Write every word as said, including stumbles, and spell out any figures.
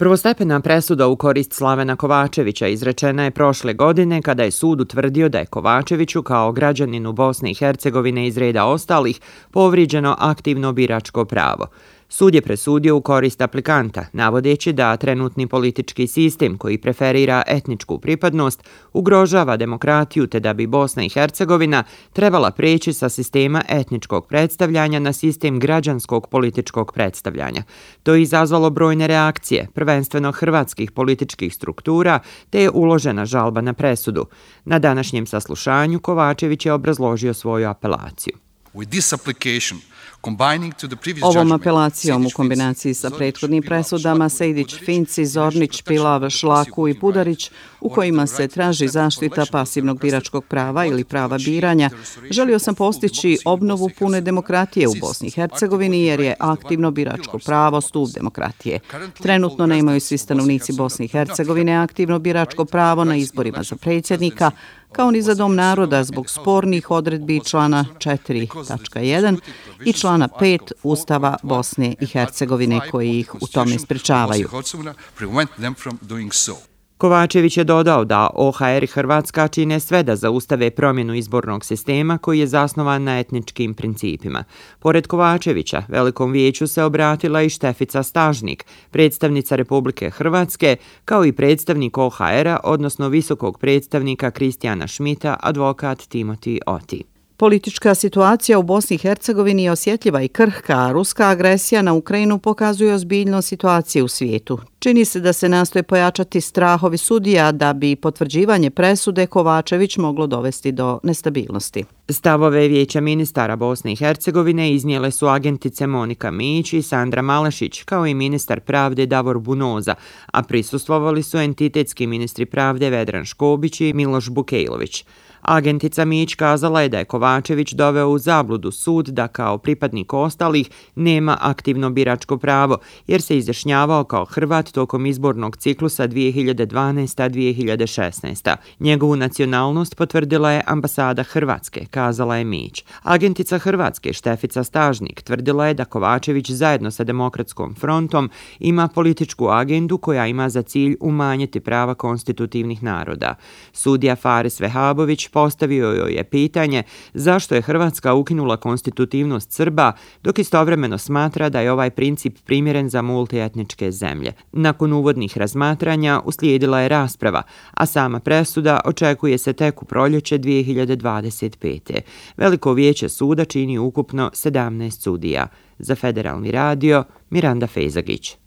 Prvostepena presuda u korist Slavena Kovačevića izrečena je prošle godine kada je sud utvrdio da je Kovačeviću kao građaninu Bosne i Hercegovine iz reda ostalih povrijeđeno aktivno biračko pravo. Sud je presudio u korist aplikanta, navodeći da trenutni politički sistem koji preferira etničku pripadnost ugrožava demokratiju te da bi Bosna i Hercegovina trebala preći sa sistema etničkog predstavljanja na sistem građanskog političkog predstavljanja. To je izazvalo brojne reakcije, prvenstveno hrvatskih političkih struktura, te je uložena žalba na presudu. Na današnjem saslušanju Kovačević je obrazložio svoju apelaciju. Ovom apelacijom u kombinaciji sa prethodnim presudama Sejdić, Finci, Zornić, Pilav, Šlaku i Pudarić, u kojima se traži zaštita pasivnog biračkog prava ili prava biranja, želio sam postići obnovu pune demokratije u Bosni i Hercegovini jer je aktivno biračko pravo stup demokratije. Trenutno nemaju svi stanovnici Bosne i Hercegovine aktivno biračko pravo na izborima za predsjednika, kao ni za Dom naroda zbog spornih odredbi člana četiri tačka jedan i člana pet Ustava Bosne i Hercegovine koji ih u tome sprečavaju. Kovačević je dodao da O H R i Hrvatska čine sve da zaustave promjenu izbornog sistema koji je zasnovan na etničkim principima. Pored Kovačevića, Velikom vijeću se obratila i Štefica Stažnik, predstavnica Republike Hrvatske, kao i predstavnik O H R-a, odnosno visokog predstavnika Kristijana Šmita, advokat Timoti Oti. Politička situacija u Bosni i Hercegovini je osjetljiva i krhka, a ruska agresija na Ukrajinu pokazuje ozbiljnost situacije u svijetu. Čini se da se nastoje pojačati strahovi sudija da bi potvrđivanje presude Kovačević moglo dovesti do nestabilnosti. Stavove Vijeća ministara Bosne i Hercegovine iznijele su agentice Monika Mić i Sandra Malešić, kao i ministar pravde Davor Bunoza, a prisustvovali su entitetski ministri pravde Vedran Škobić i Miloš Bukejlović. Agentica Mić kazala je da je Kovačević doveo u zabludu sud da kao pripadnik ostalih nema aktivno biračko pravo, jer se izjašnjavao kao Hrvat tokom izbornog ciklusa dvije hiljade dvanaeste. dvije hiljade šesnaeste. Njegovu nacionalnost potvrdila je ambasada Hrvatske, kazala je Mić. Agentica Hrvatske Štefica Stažnik tvrdila je da Kovačević zajedno sa Demokratskom frontom ima političku agendu koja ima za cilj umanjiti prava konstitutivnih naroda. Sudija Faris Vehabović postavio joj je pitanje zašto je Hrvatska ukinula konstitutivnost Srba, dok istovremeno smatra da je ovaj princip primjeren za multietničke zemlje. Nakon uvodnih razmatranja uslijedila je rasprava, a sama presuda očekuje se tek u proljeće dvije hiljade dvadeset pete. Veliko vijeće suda čini ukupno sedamnaest sudija. Za Federalni radio, Miranda Fejzagić.